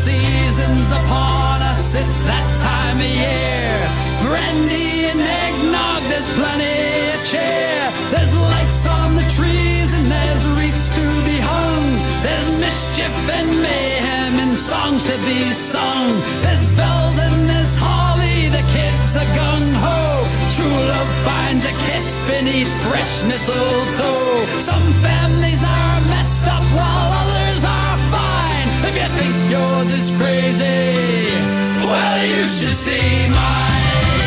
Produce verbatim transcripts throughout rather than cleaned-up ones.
season's upon us, it's that time of year. Brandy and eggnog, there's plenty of cheer. There's lights on the trees and there's wreaths to be hung. There's mischief and mayhem and songs to be sung. There's bells and there's holly, the kids are gung-ho. True love finds a kiss beneath fresh mistletoe. Some families are messed up while others are fine. If you think yours is crazy, well, you should see mine.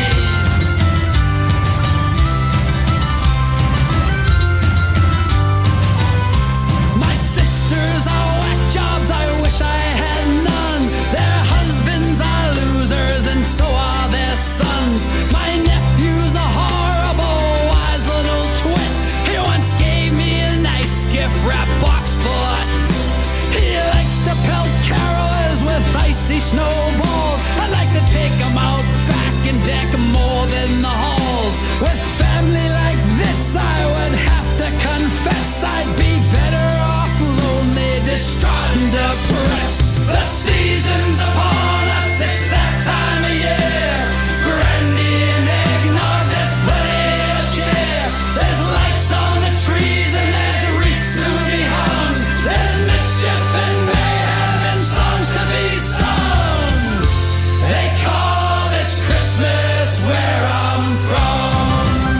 My sisters are whack jobs, I wish I had none. Their husbands are losers and so are their sons. My nephew's a horrible, wise little twit. He once gave me a nice gift wrap box full of. He likes to pelt carolers with icy snowballs. I'd like to take him out back and deck more than the halls. With family like this, I would have to confess I'd be better off lonely, distraught and depressed. The season's upon us, it's that time of year. Brandy and eggnog, there's plenty of cheer. There's lights on the trees and there's wreaths to be hung. There's mischief and mayhem and songs to be sung. They call this Christmas where I'm from.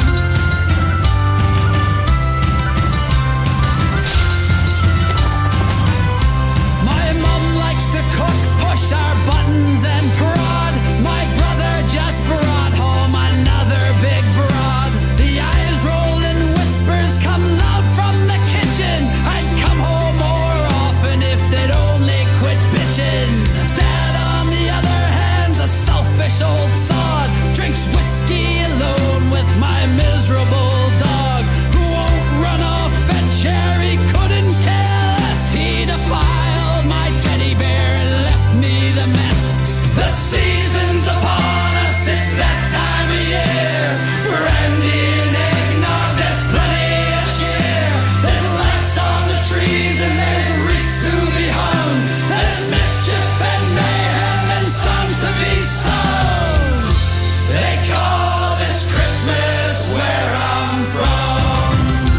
My mom likes to cook, push our buttons and prod. My brother just brought home another big broad. The eyes roll and whispers come loud from the kitchen. I'd come home more often if they'd only quit bitching. Dad, on the other hand's a selfish old sod. Drinks whiskey alone with my miserable dog, who won't run off at Jerry, couldn't care less. He defiled my teddy bear and left me the mess. The season's upon us, it's that time of year. Brandy and eggnog, there's plenty of cheer. There's lights on the trees and there's wreaths to be hung. There's mischief and mayhem and songs to be sung. They call this Christmas where I'm from.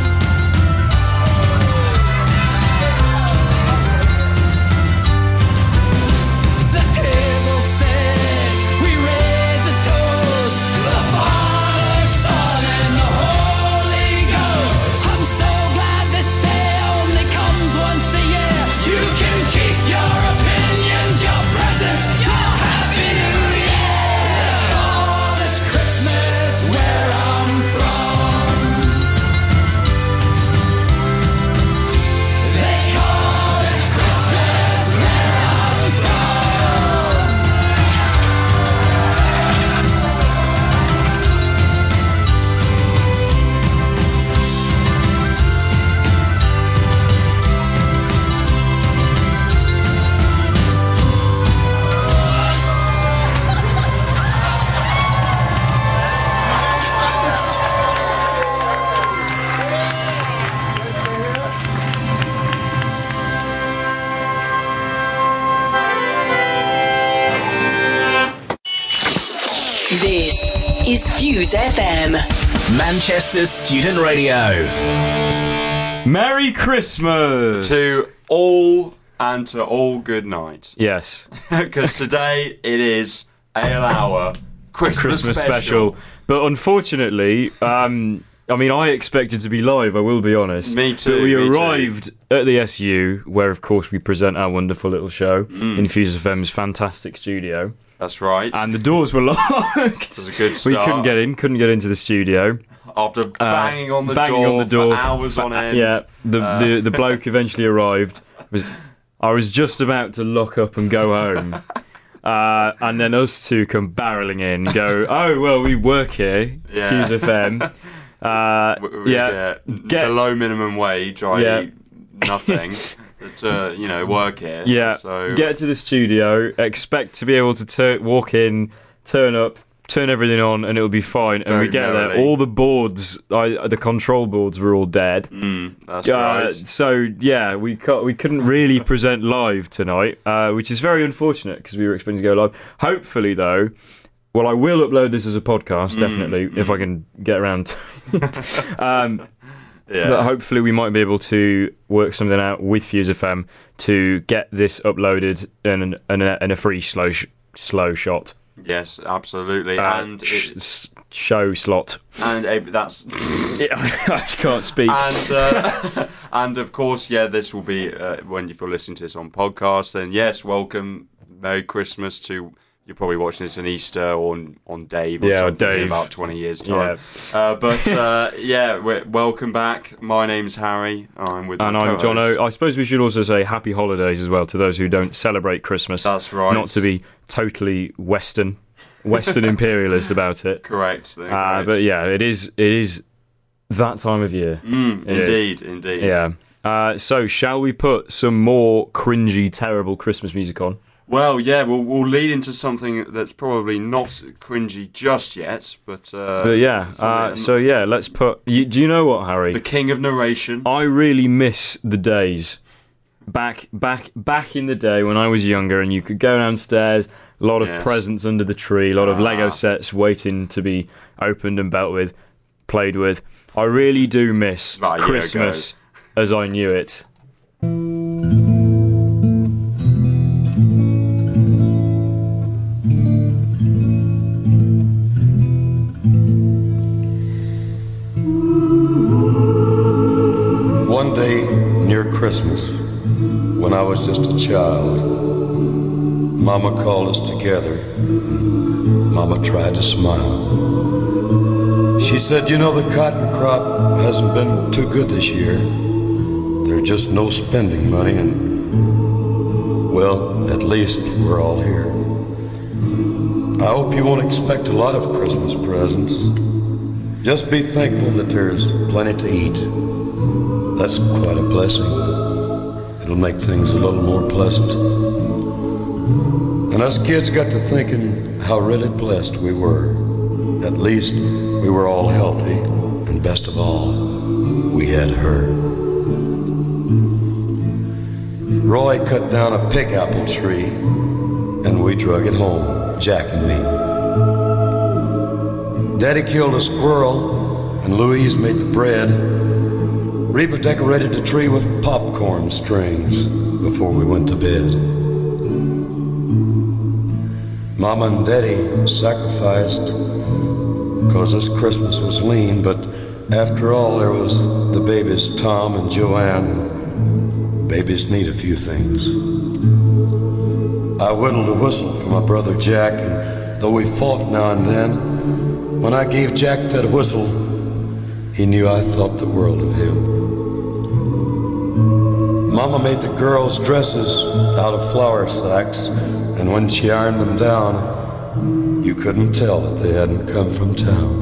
The table set, we raise a toast. The Father, Son, and the Holy Ghost. I'm so glad this day only comes once a year. You can keep your opinions, your presents, your Happy New Year. They call this Christmas where I'm from. They call this Christmas where I'm from. This is Fuse F M. Manchester Student Radio. Merry Christmas! To all and to all good night. Yes. Because today it is Ale Hour Christmas, Christmas special. special. But unfortunately, um, I mean, I expected to be live, I will be honest. Me too, But we me too. arrived at the S U, where, of course, we present our wonderful little show Mm. in Fuse F M's fantastic studio. That's right. And the doors were locked. It was a good We start. couldn't get in, couldn't get into the studio. After banging on the banging door on the door for hours on end. Yeah, the, Uh, the the bloke eventually arrived. Was I was just about to lock up and go home, uh, and then us two come barreling in and go, oh, well, we work here, Yeah. Fuse F M. Uh, We- we yeah, get get- below minimum wage, I Yeah. eat nothing to, you know, work here. yeah, So get to the studio, expect to be able to tur- walk in, turn up, turn everything on, and it'll be fine. And Very we get merrily. there, all the boards, I, the control boards were all dead. Mm, that's Uh, right. so yeah, we ca- we couldn't really present live tonight, uh, which is very unfortunate because we were expecting to go live. Hopefully, though, well, I will upload this as a podcast definitely Mm, if I can get around to it. um, Yeah. But hopefully, we might be able to work something out with Fuse F M to get this uploaded in, in, a, in a free slow sh- slow shot Yes, absolutely. uh, and sh- it, s- show slot. and uh, that's Yeah, I can't speak. and uh, and of course, yeah, this will be uh, when if you're listening to this on podcast. Then yes, welcome, Merry Christmas to. You're probably watching this on Easter or on, on Dave or Yeah, or something in Dave. about twenty years time. Uh, but uh, yeah, we're, welcome back. My name's Harry. I'm with And my I'm co-host. Jono. I suppose we should also say happy holidays as well to those who don't celebrate Christmas. That's right. Not to be totally Western, Western imperialist about it. Correct. Uh, correct. but yeah, it is. It is that time of year. Mm, It is. indeed, indeed. Yeah. Uh, so shall we put some more cringy, terrible Christmas music on? Well, yeah, we'll, we'll lead into something that's probably not cringy just yet, but uh, But yeah. something- Uh, so yeah, let's put. You, do you know what, Harry? the king of narration. I really miss the days back back back in the day when I was younger and you could go downstairs, a lot of Yes. presents under the tree, a lot of Ah. Lego sets waiting to be opened and dealt with, played with. I really do miss About a year Christmas as I knew it. One day near Christmas, when I was just a child, Mama called us together. Mama tried to smile. She said, you know, the cotton crop hasn't been too good this year. There's just no spending money, and, well, at least we're all here. I hope you won't expect a lot of Christmas presents. Just be thankful that there's plenty to eat. That's quite a blessing. It'll make things a little more pleasant. And us kids got to thinking how really blessed we were. At least we were all healthy, and best of all, we had her. Roy cut down a pig apple tree, and we drug it home, Jack and me. Daddy killed a squirrel, and Louise made the bread. Reba decorated the tree with popcorn strings before we went to bed. Mama and Daddy sacrificed because this Christmas was lean, but after all, there was the babies, Tom and Joanne. Babies need a few things. I whittled a whistle for my brother Jack, and though we fought now and then, when I gave Jack that whistle, he knew I thought the world of him. Mama made the girls' dresses out of flour sacks, and when she ironed them down, you couldn't tell that they hadn't come from town.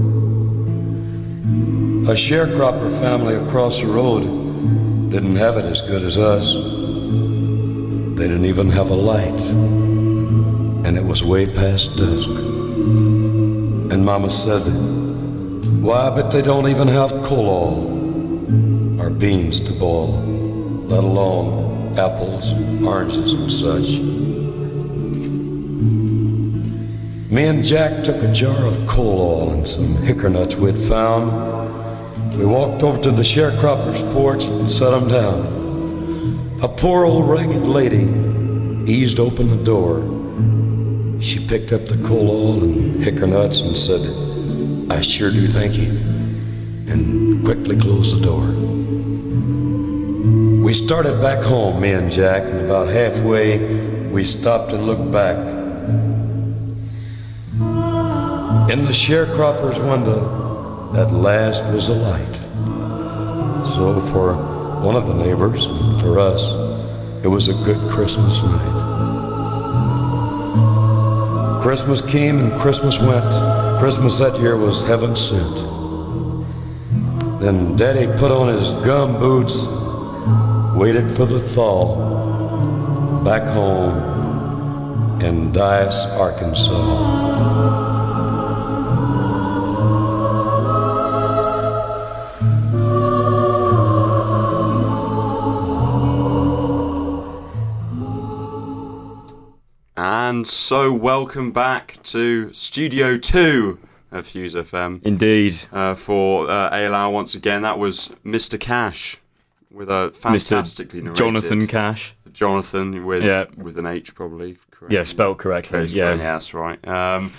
A sharecropper family across the road didn't have it as good as us. They didn't even have a light, and it was way past dusk. And Mama said, why, I bet they don't even have colol or beans to boil, let alone apples, oranges, and such. Me and Jack took a jar of colol and some hickory nuts we'd found. We walked over to the sharecropper's porch and set them down. A poor old ragged lady eased open the door. She picked up the colol and hickory nuts and said, I sure do thank you, and quickly closed the door. We started back home, me and Jack, and about halfway we stopped and looked back. In the sharecropper's window, at last was a light. So for one of the neighbors, and for us, it was a good Christmas night. Christmas came and Christmas went. Christmas that year was heaven sent. Then Daddy put on his gum boots, waited for the thaw, back home in Dyess, Arkansas. And so, welcome back to Studio two of Fuse F M. Indeed. Uh, for uh, A L R once again. That was Mister Cash with a fantastically Mister narrated... Jonathan Cash. Jonathan with yeah. with an H probably. Correctly. Yeah, spelled correctly. Basically, yeah. yeah, that's right. Um,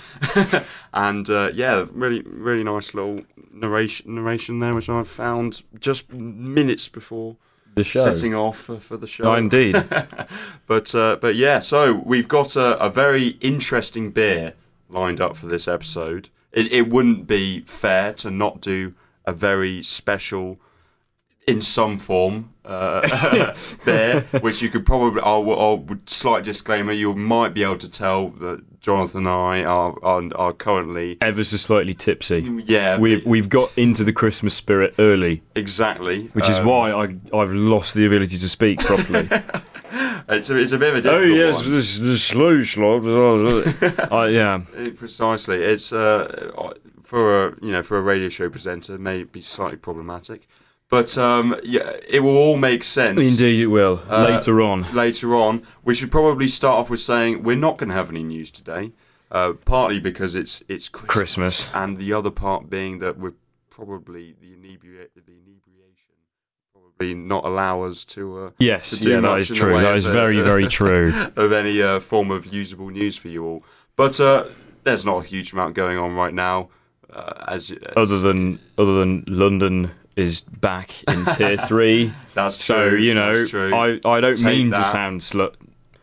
and uh, yeah, really, really nice little narration narration there, which I found just minutes before the show setting off for, for the show. Oh, indeed. but uh, but yeah, so we've got a, a very interesting beer lined up for this episode. It, it wouldn't be fair to not do a very special, in some form, uh, beer, which you could probably, I'll, I'll, slight disclaimer, you might be able to tell that Jonathan and I are are, are currently ever so slightly tipsy. Yeah, we've we've got into the Christmas spirit early. Exactly, which is um, why I I've lost the ability to speak properly. It's a, it's a bit of a difficult Oh yes, one. this the slow slog. uh, yeah, precisely. It's uh, for a you know for a radio show presenter may be slightly problematic. But um, yeah, it will all make sense. Indeed it will. Uh, later on. Later on. We should probably start off with saying we're not going to have any news today. Uh, partly because it's it's Christmas, Christmas. And the other part being that we're probably, the, inebri- the inebriation probably not allow us to uh, Yes, to do yeah, much that is in the true. way That of, is uh, very, very true. of any uh, form of usable news for you all. But uh, there's not a huge amount going on right now. Uh, as, as Other than Other than London... is back in tier three. That's so, true. you know, That's true. I, I don't Take mean that. to sound slut.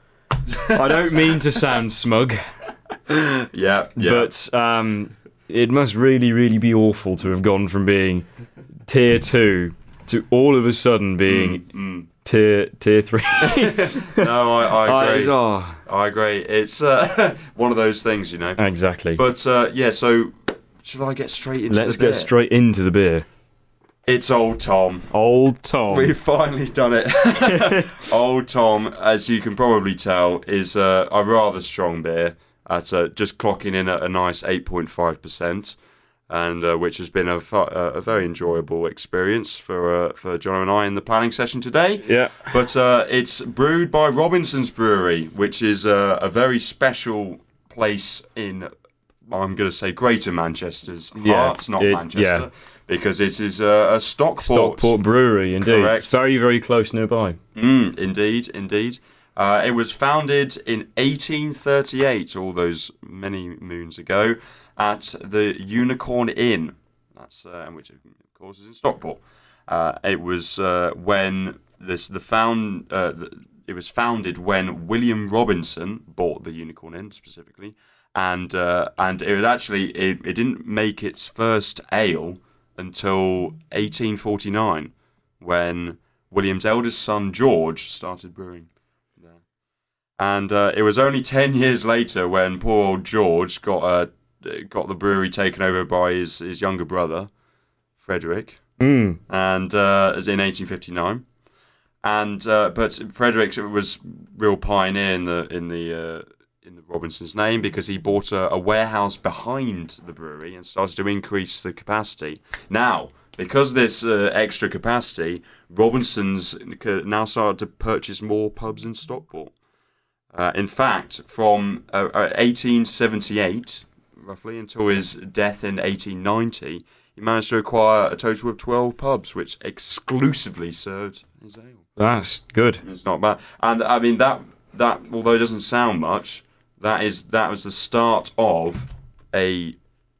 I don't mean to sound smug. yeah, yeah. But um, it must really, really be awful to have gone from being tier two to all of a sudden being mm, mm. tier tier three. No, I, I agree. I, oh. I agree. It's uh, one of those things, you know. Exactly. But uh, yeah, so should I get straight into Let's the beer? get straight into the beer. It's Old Tom. Old Tom. We've finally done it. Old Tom, as you can probably tell, is uh, a rather strong beer, at uh, just clocking in at a nice eight point five percent, and uh, which has been a, fu- a very enjoyable experience for uh, for John and I in the planning session today. Yeah. But uh, it's brewed by Robinson's Brewery, which is uh, a very special place in, I'm going to say, Greater Manchester's heart, Yeah, not it- Manchester. yeah. Because it is a, a Stockport. Stockport Brewery, indeed. Correct. It's very, very close nearby. Mm, indeed, indeed. Uh, it was founded in eighteen thirty-eight, all those many moons ago, at the Unicorn Inn. That's uh, which, of course, is in Stockport. Uh, it was uh, when this the found uh, the, it was founded when William Robinson bought the Unicorn Inn specifically, and uh, and it actually it, it didn't make its first ale until eighteen forty-nine, when William's eldest son George started brewing there. And uh, it was only ten years later when poor old George got uh, got the brewery taken over by his, his younger brother, Frederick, Mm. and uh, in eighteen fifty-nine. And uh, but Frederick was real pioneer in the in the uh, in the Robinson's name, because he bought a, a warehouse behind the brewery and started to increase the capacity. Now, because of this uh, extra capacity, Robinson's now started to purchase more pubs in Stockport. Uh, in fact, from uh, eighteen seventy-eight, roughly, until his death in eighteen ninety, he managed to acquire a total of twelve pubs, which exclusively served his ale. That's good. It's not bad. And, I mean, that, that although it doesn't sound much, that is that was the start of a,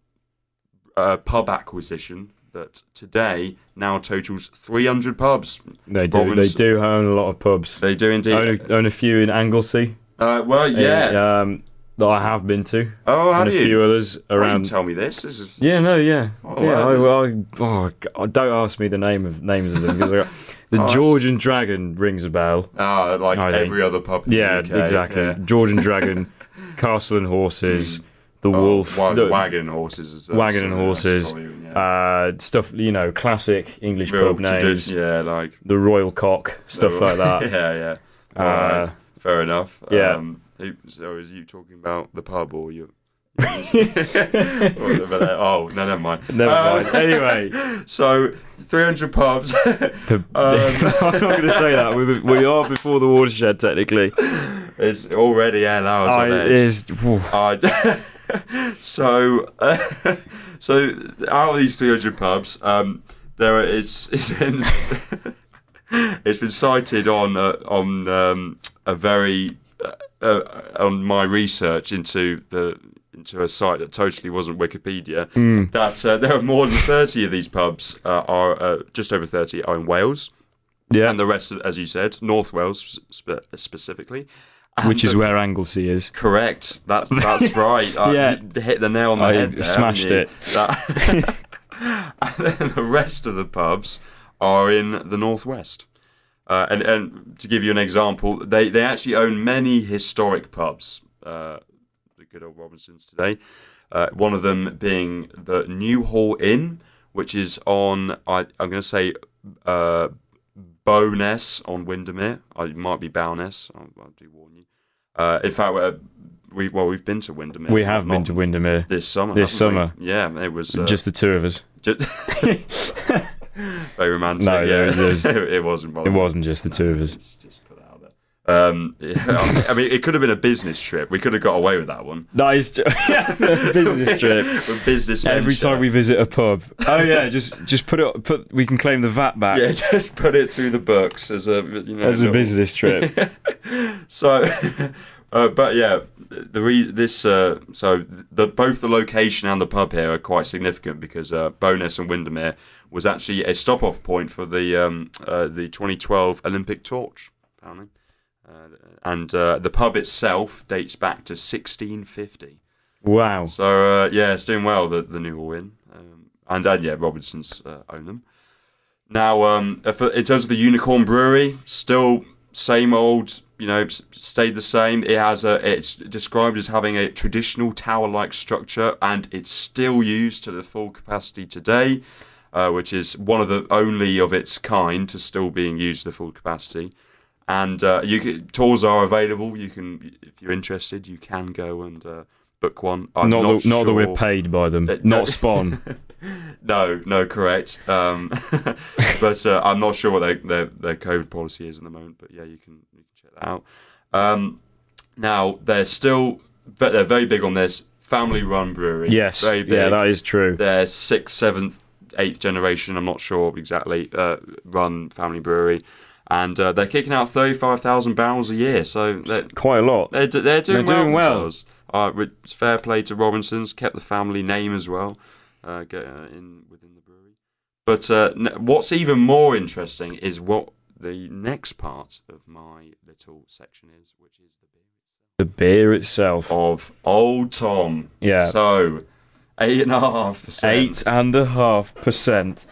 a pub acquisition that today now totals three hundred pubs. They do. Robbins- They do own a lot of pubs. They do indeed. Own a, own a few in Anglesey. Uh, well, yeah. Uh, um, that I have been to. oh, how and do a you? few others Why didn't around. tell me this. This is Yeah, no, yeah, Oh, yeah. wow. I, well, I, oh, God, don't ask me the name of names of them, because I got, the Oh, George and Dragon rings a bell. ah, like I think. every other pub in Yeah, the U K. exactly. Yeah. George and Dragon, Castle and Horses, the Oh, Wolf, wa- the- wagon horses. Is Wagon and uh, Horses, probably, yeah. uh, stuff. You know, classic English Real pub names. tradition, yeah, like The Royal Cock, stuff like that. yeah, yeah. Uh, Alright, fair enough. yeah. Um, who, so, is you talking about the pub or you? Oh, no, never mind. Never Uh, mind. Anyway, So, three hundred pubs. the, Um, I'm not going to say that. We, we are before the watershed, technically. It's already eight hours I, on it edge. is. Whew. Uh, so, uh, so out of these three hundred pubs, um, there are, it's it's been it's been cited on uh, on um, a very uh, uh, on my research into the into a site that totally wasn't Wikipedia. Mm. That uh, there are more than thirty of these pubs uh, are uh, just over thirty are in Wales, Yeah, and the rest, as you said, North Wales spe- specifically. And which is the- where Anglesey is. Correct. That's that's right. Uh, Yeah. you hit the nail on the I head. There, smashed haven't it. you? That- and then the rest of the pubs are in the northwest. Uh, and and to give you an example, they, they actually own many historic pubs. Uh, the good old Robinsons today. Uh, one of them being the New Hall Inn, which is on I, I'm going to say uh, Bowness on Windermere. I it might be Bowness. I, I do warn you. Uh, in fact, uh, we well we've been to Windermere. We have Not been to Windermere. this summer. This haven't we? summer. Yeah, it was uh, Just the two of us. just very romantic. No, yeah, there- there's- it, it wasn't. by It the way. wasn't just the two of us. Just, just put it out there. Um, yeah, I mean, it could have been a business trip. We could have got away with that one. Nice business trip. A business Every venture. time we visit a pub. Oh yeah, just just put it. Put we can claim the V A T back Yeah, just put it through the books as a you know as a little- business trip. So, uh, but yeah, the re- this uh, so the both the location and the pub here are quite significant because uh, Bowness and Windermere was actually a stop-off point for the um, uh, the twenty twelve Olympic torch, apparently, uh, and uh, the pub itself dates back to sixteen fifty. Wow. So uh, yeah, it's doing well. The the New Hall Inn, um, and uh, yeah, Robinsons uh, own them. Now, um, if, in terms of the Unicorn Brewery, still same old, you know, s- stayed the same. It has a, it's described as having a traditional tower-like structure, and it's still used to the full capacity today, uh, which is one of the only of its kind to still being used to the full capacity. And uh, you can, tours are available. You can, if you're interested, you can go and uh, book one. I'm Not, not, that, not that we're sure- paid by them. Uh, no. Not Spawn. No, no, correct. Um, but uh, I'm not sure what their, their their COVID policy is at the moment. But yeah, you can you can check that out. Um, now they're still, but they're very big on this family-run brewery. Yes. very big. Yeah, that is true. They're sixth, seventh, eighth generation. I'm not sure exactly. Uh, run family brewery, and uh, they're kicking out thirty-five thousand barrels a year. So they're Quite a lot. they're, do- they're doing They're well. doing well. themselves. Uh, with- it's fair play to Robinsons. Kept the family name as well. Uh, get, uh, in within the brewery. But uh, n- what's even more interesting is what the next part of my little section is, which is the beer The beer itself. of Old Tom. Yeah. So eight and a half percent. Eight and a half percent.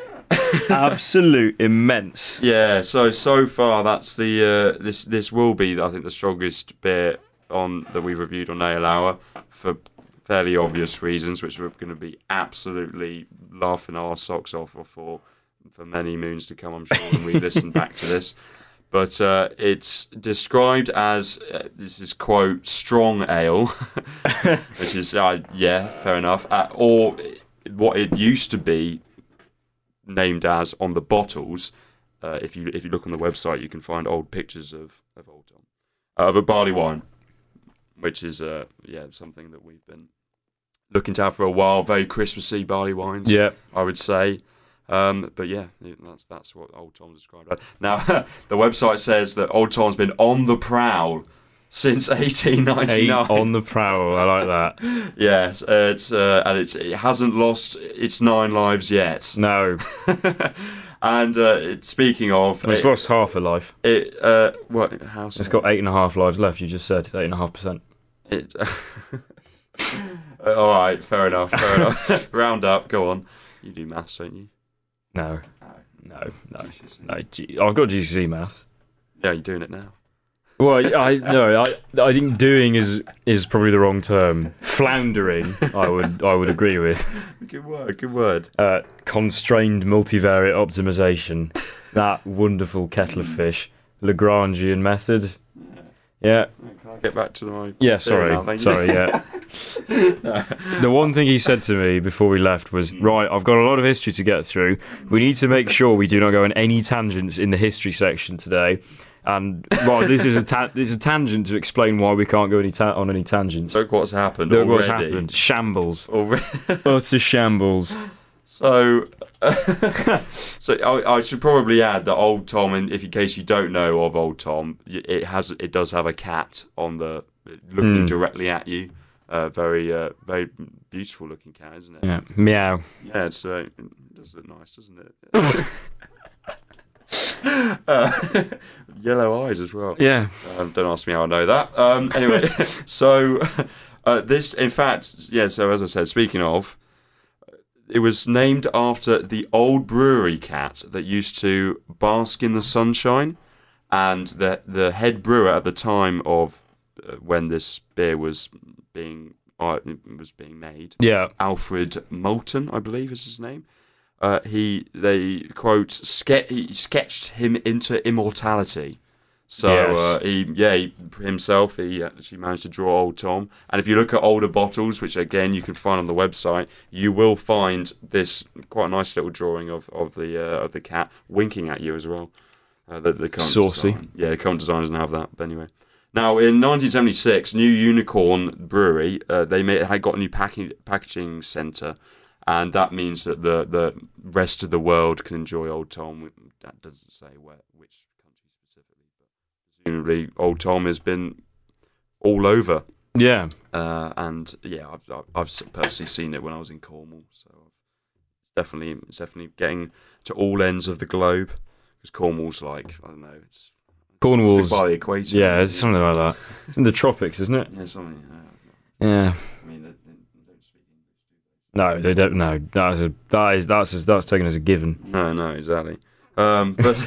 Absolute immense. Yeah. So so far that's the uh, this this will be I think the strongest beer on that we've reviewed on Ale Hour for fairly obvious reasons, which we're going to be absolutely laughing our socks off for for many moons to come, I'm sure, when we listen back to this. But uh, it's described as, uh, this is quote, strong ale, which is, uh, yeah, fair enough, uh, or what it used to be named as on the bottles. Uh, if you if you look on the website, you can find old pictures of, of Old Tom, uh, of a barley wine, which is, uh, yeah, something that we've been looking to have for a while. Very Christmassy barley wines, Yeah. I would say. Um, but yeah, that's that's what Old Tom's described as. Now, the website says that Old Tom's been on the prowl since eighteen Eight ninety-nine. on the prowl. I like that. Yes, uh, it's uh, and it's it hasn't lost its nine lives yet. No. And uh, it, speaking of, It's it, lost half a life. it uh, what how so? It's got eight and a half lives left. You just said eight and a half percent. It, all right, fair enough. Fair enough. Round up. Go on. You do maths, don't you? No. No. No. No. G- I've got G C S E maths. Yeah, you're doing it now. Well, I no, I I think doing is is probably the wrong term. Floundering, I would I would agree with. Good word. Good word. Uh, constrained multivariate optimization, that wonderful kettle of fish, Lagrangian method. Yeah, Can I get back to my? yeah. Sorry, now, thank you. sorry. Yeah, The one thing he said to me before we left was, right, I've got a lot of history to get through. We need to make sure we do not go on any tangents in the history section today. And right, this is a ta- this is a tangent to explain why we can't go any ta- on any tangents. Look what's happened Look already. what's happened. Shambles. Already. Utter shambles. So, so I, I should probably add that Old Tom, in, if in case you don't know of Old Tom, it has it does have a cat on the looking Mm. directly at you. Uh, very uh, very beautiful looking cat, isn't it? Yeah. Meow. Yeah, it's uh, it does look nice, doesn't it? uh, yellow eyes as well. Yeah. Um, don't ask me how I know that. Um, anyway, so uh, this, in fact, yeah. So as I said, speaking of, it was named after the old brewery cat that used to bask in the sunshine, and the the head brewer at the time of uh, when this beer was being uh, was being made. Yeah. Alfred Moulton, I believe is his name. Uh, he they quote ske- he sketched him into immortality. So Yes. uh, he yeah he, himself he actually managed to draw Old Tom. And if you look at older bottles, which again you can find on the website, you will find this quite nice little drawing of of the uh, of the cat winking at you as well. Uh, the, the current Saucy. design. Yeah, the current design doesn't have that. But anyway. Now, in nineteen seventy-six, New Unicorn Brewery, uh, they made, had got a new packing, packaging centre, and that means that the, the rest of the world can enjoy Old Tom. That doesn't say where, which country specifically, but presumably Old Tom has been all over. Yeah. Uh, and yeah, I've, I've I've personally seen it when I was in Cornwall, so it's definitely it's definitely getting to all ends of the globe, because Cornwall's like, I don't know, it's Cornwall's. by the equator. Yeah, it's something like that. It's in the tropics, isn't it? Yeah, something. Uh, Yeah. I mean, they, they don't speak English. No, they don't. No, that is a, that is that's that's taken as a given. No, no, exactly. Um, but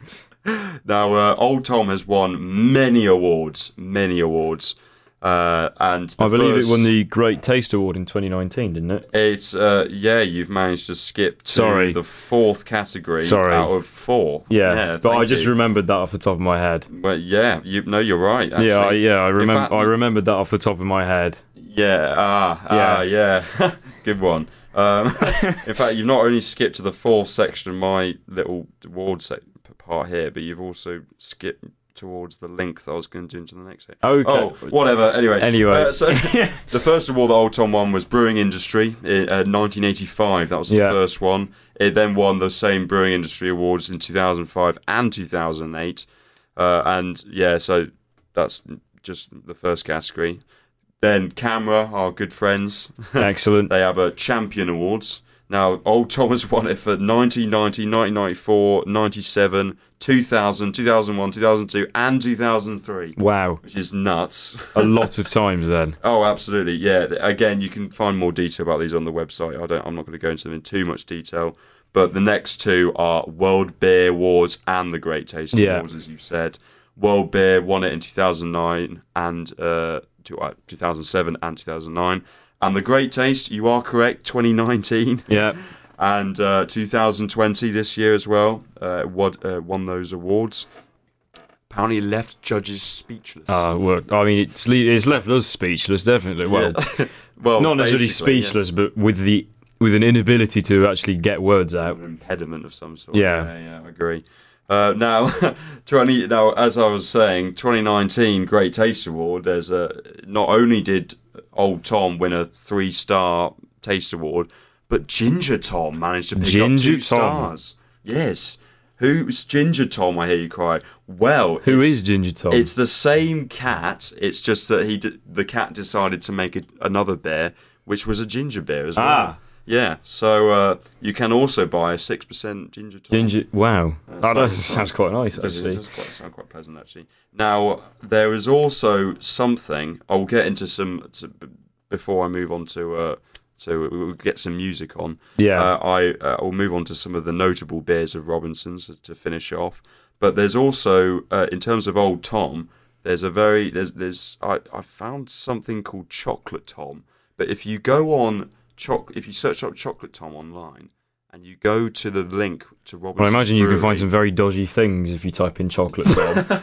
now, uh, Old Tom has won many awards, many awards, uh, and the I believe first, it won the Great Taste Award in twenty nineteen, didn't it? It's uh, yeah, you've managed to skip to Sorry. the fourth category Sorry. out of four. Yeah, but thank I just you. remembered that off the top of my head. Well, yeah, you no, you're right. Actually. Yeah, I, yeah, I remember. fact, I remembered that off the top of my head. Yeah, ah, ah, yeah, good one. Um, in fact, you've not only skipped to the fourth section of my little award se- part here, but you've also skipped towards the link that I was going to do into the next section. Okay. Oh, whatever. Anyway. Anyway. Uh, so the first award that Old Tom won was Brewing Industry in uh, nineteen eighty-five. That was the Yeah. first one. It then won the same Brewing Industry Awards in two thousand five and two thousand eight. Uh, and yeah, so that's just the first category. Then Camera, our good friends, Excellent. they have a Champion Awards. Now, Old Tom has won it for nineteen ninety, nineteen ninety-four, ninety-seven, two thousand, two thousand one, two thousand two, and two thousand three. Wow. Which is nuts. A lot of times then. Oh, absolutely. Yeah. Again, you can find more detail about these on the website. I don't. I'm not going to go into them in too much detail. But the next two are World Beer Awards and the Great Taste Yeah. Awards, as you said. World Beer won it in two thousand nine and uh, two, uh, two thousand seven and two thousand nine. And the Great Taste, you are correct, twenty nineteen. Yeah. And uh, two thousand twenty this year as well, uh, won, uh, won those awards. Apparently left judges speechless. Uh, well, I mean, it's, le- it's left us speechless, definitely. Well, Yeah. well, not necessarily basically, yeah. speechless, but with the with an inability to actually get words out. An impediment of some sort. Yeah. yeah, yeah I agree. Uh, now, twenty. Now, as I was saying, twenty nineteen Great Taste Award. There's a not only did Old Tom win a three-star Taste Award, but Ginger Tom managed to pick Ginger up two Tom. stars. Yes. Who's Ginger Tom? I hear you cry. Well, Who it's- is Ginger Tom? It's the same cat. It's just that he, d- the cat, decided to make a, another beer, which was a ginger beer as well. Ah. Yeah. So uh, you can also buy a six percent Ginger Tom. Ginger. Wow. Uh, that does, sounds- sounds quite nice, It does, it actually. does quite, sound quite pleasant, actually. Now, there is also something. I'll get into some to, b- before I move on to. Uh, to we'll get some music on. Yeah. Uh, I uh, will move on to some of the notable beers of Robinson's to finish off. But there's also, uh, in terms of Old Tom, there's a very there's there's I, I found something called Chocolate Tom. But if you go on choc if you search up Chocolate Tom online and you go to the link to Robinson's Well, I imagine you can Brewery, find some very dodgy things if you type in chocolate Tom.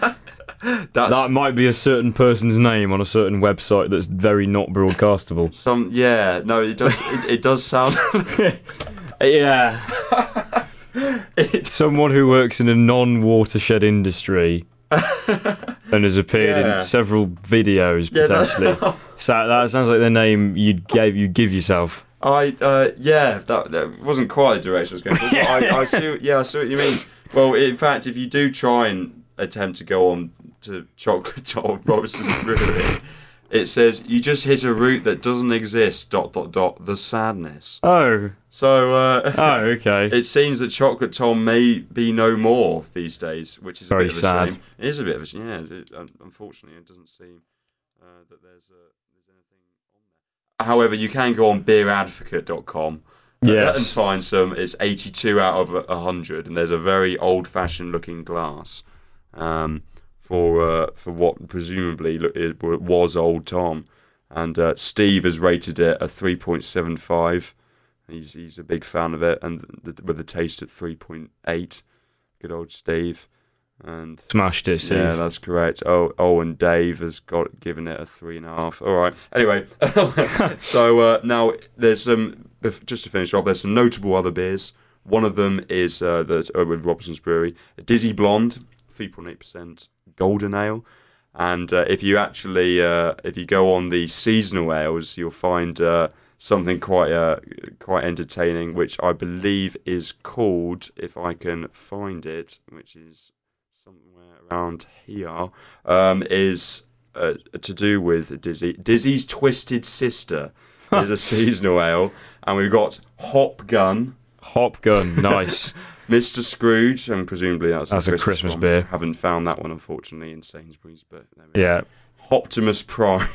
That's That might be a certain person's name on a certain website that's very not broadcastable. some. Yeah, no, it does. It, it does sound. Yeah. Someone who works in a non-watershed industry and has appeared Yeah. in several videos Yeah, that- potentially. So that sounds like the name you'd gave you give yourself. I uh, yeah, that, that wasn't quite the direction I was going for. But I, I see. Yeah, I see what you mean. Well, in fact, if you do try and attempt to go on to Chocolate Tom Robinson's Brewery, it says you just hit a route that doesn't exist. Dot dot dot. The sadness. Oh. So uh, Oh, okay. it seems that Chocolate Tom may be no more these days, which is Very a bit of a sad. shame. It is a bit of a shame. Yeah, it, un- unfortunately, it doesn't seem uh, that there's, uh, there's anything on there. However, you can go on beer advocate dot com Yes. and find some. It's eighty-two out of one hundred, and there's a very old-fashioned looking glass um, for uh, for what presumably lo- it w- was Old Tom. And uh, Steve has rated it a three point seven five. He's he's a big fan of it, and the, with the taste at three point eight. Good old Steve. And Smashed it, Steve. yeah, that's correct. Oh, oh, and Dave has got given it a three and a half. All right. Anyway, so uh, now there's some. Just to finish off, there's some notable other beers. One of them is uh, the uh, with Robinson's Brewery, a Dizzy Blonde, three point eight percent golden ale. And uh, if you actually uh, if you go on the seasonal ales, you'll find uh, something quite uh, quite entertaining, which I believe is called, if I can find it, which is somewhere around here, um, is uh, to do with Dizzy. Dizzy's Twisted Sister is a seasonal ale, and we've got Hop Gun, Hop Gun, nice. Mister Scrooge, and presumably that's, That's a Christmas one. beer. Haven't found that one, unfortunately, in Sainsbury's, but there we Yeah. go. Optimus Prime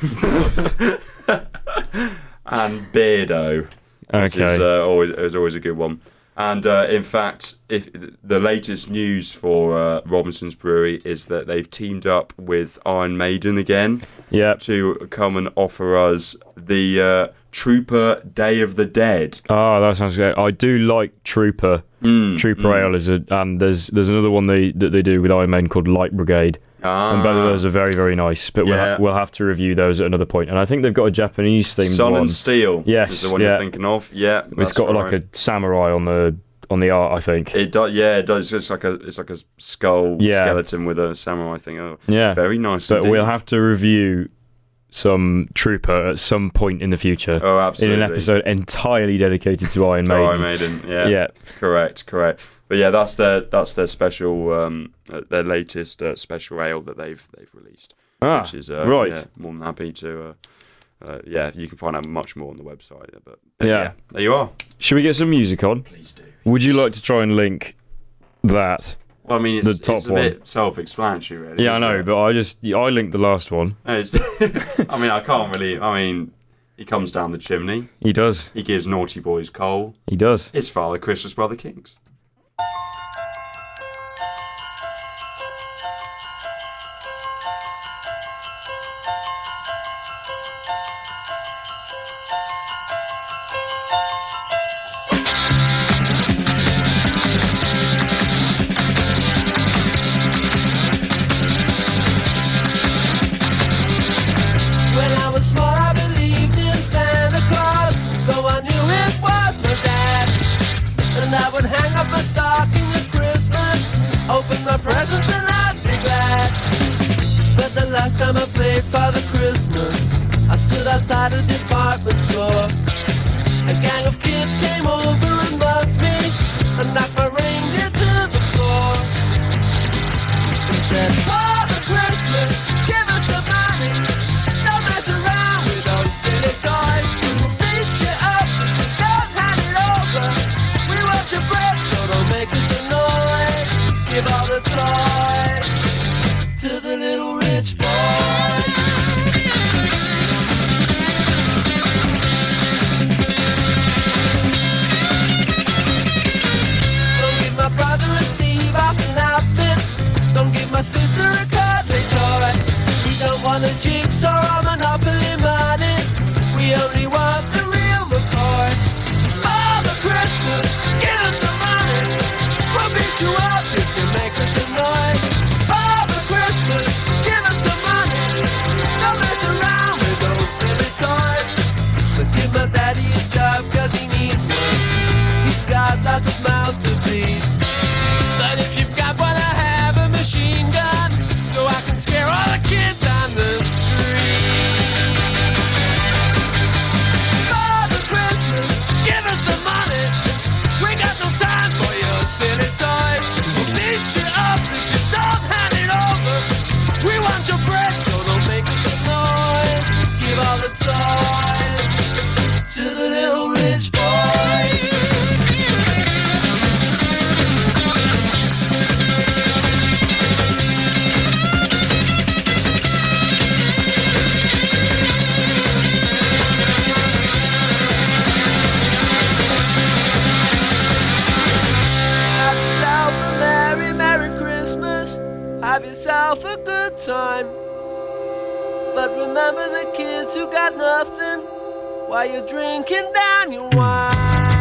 and Beardo. Which Okay. is, uh, always, is always a good one. And uh, in fact, if the latest news for uh, Robinson's Brewery is that they've teamed up with Iron Maiden again Yeah. to come and offer us the uh, Trooper Day of the Dead. Oh, that sounds great. I do like Trooper. Mm, Trooper mm. Ale is a, and there's there's another one they that they do with Iron Maiden called Light Brigade, Ah, and both of those are very very nice. But we'll Yeah. ha- we'll have to review those at another point. And I think they've got a Japanese themed Sun one. and Steel Yes, is the one yeah. you're thinking of. Yeah, It's that's got right. like a samurai on the on the art, I think. It does, yeah, it does. It's like a, it's like a skull Yeah. skeleton with a samurai thing. Oh, Yeah, very nice. but indeed. we'll have to review some Trooper at some point in the future Oh, in absolutely. an episode entirely dedicated to Iron To Maiden. Iron Maiden. Yeah, Yeah. correct, correct. But yeah, that's their that's their special, um, uh, their latest uh, special ale that they've they've released, Ah, which is uh, right. yeah, more than happy to. Uh, uh, yeah, you can find out much more on the website. But, but Yeah. yeah, there you are. Should we get some music on? Please do. Would you like to try and link that? Well, I mean, it's, The top it's a one. bit self-explanatory, really. Yeah, I isn't know, it? but I just I linked the last one. No, it's- I mean, I can't really. I mean, he comes down the chimney. He does. He gives naughty boys coal. He does. It's Father Christmas, Brother Kings. When I was small, I believed in Santa Claus, though I knew it was my dad. And I would hang up my stocking at Christmas, open my presents, and I'd be glad. But the last time I played Father Christmas, I stood outside a department store. A gang of kids came over and mugged me and knocked my reindeer to the floor. They said, Father Christmas, give us some money. Don't mess around with those silly toys. We'll beat you up if you don't hand it over. We want your bread, so don't make us annoy. Give all the toys to the little rich boys. the toys to the little rich boy. Have yourself a good time. But remember the kids who got nothing while you're drinking down your wine.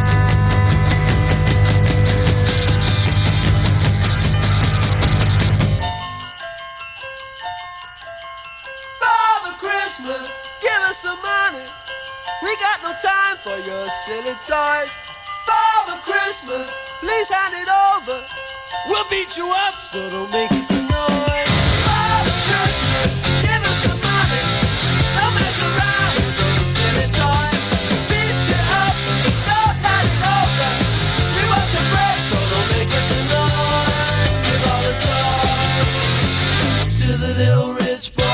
Father Christmas, give us some money. We got no time for your silly toys. Father Christmas, please hand it over. We'll beat you up, so don't make us annoyed. Father Christmas, give us some money. Don't mess around with those silly toys. Beat you up, don't hand it over. We want your bread, so don't make us annoyed. Give all the toys to the little rich boy.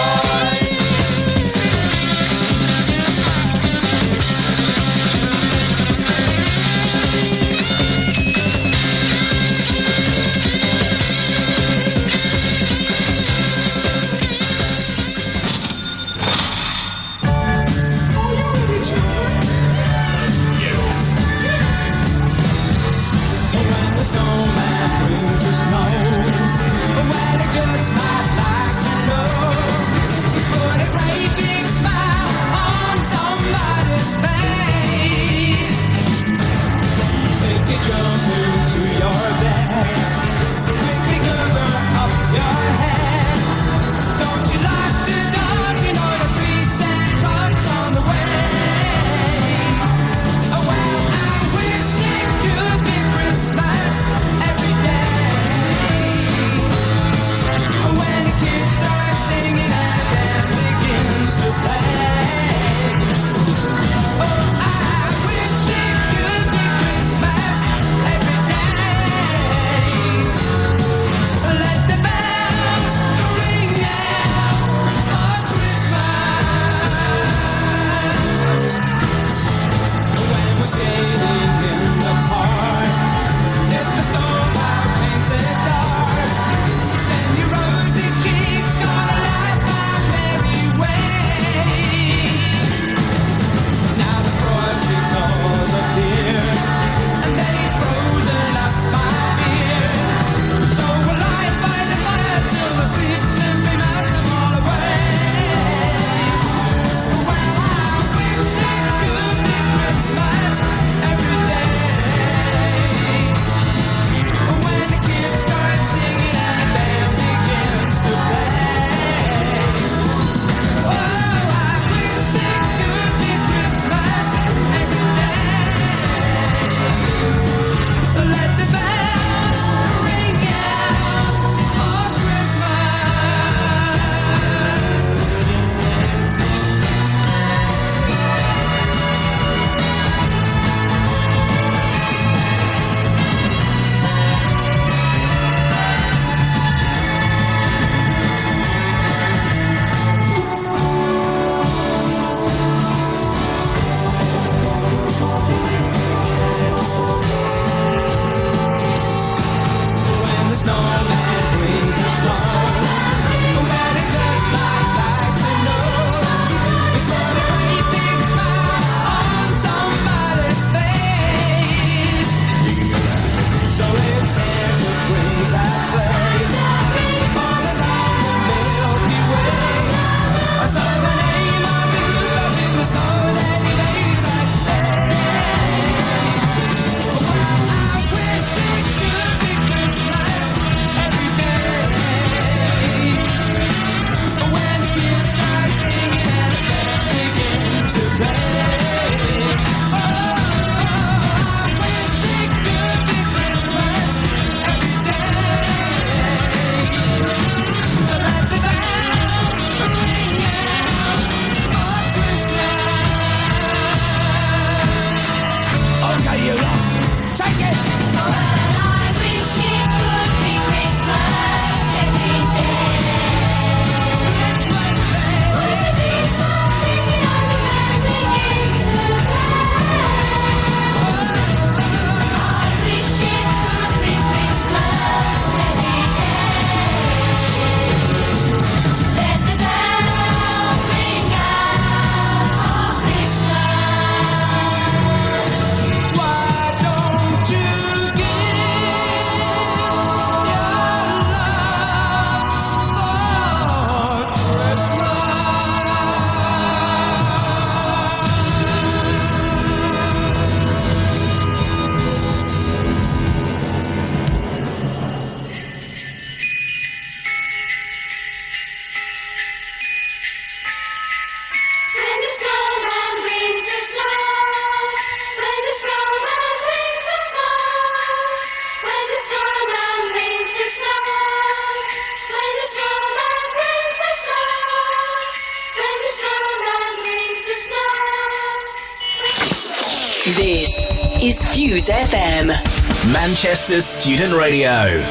This is Fuse F M, Manchester Student Radio.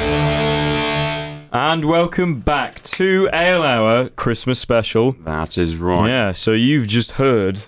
And welcome back to Ale Hour Christmas Special. That is right. Yeah, so you've just heard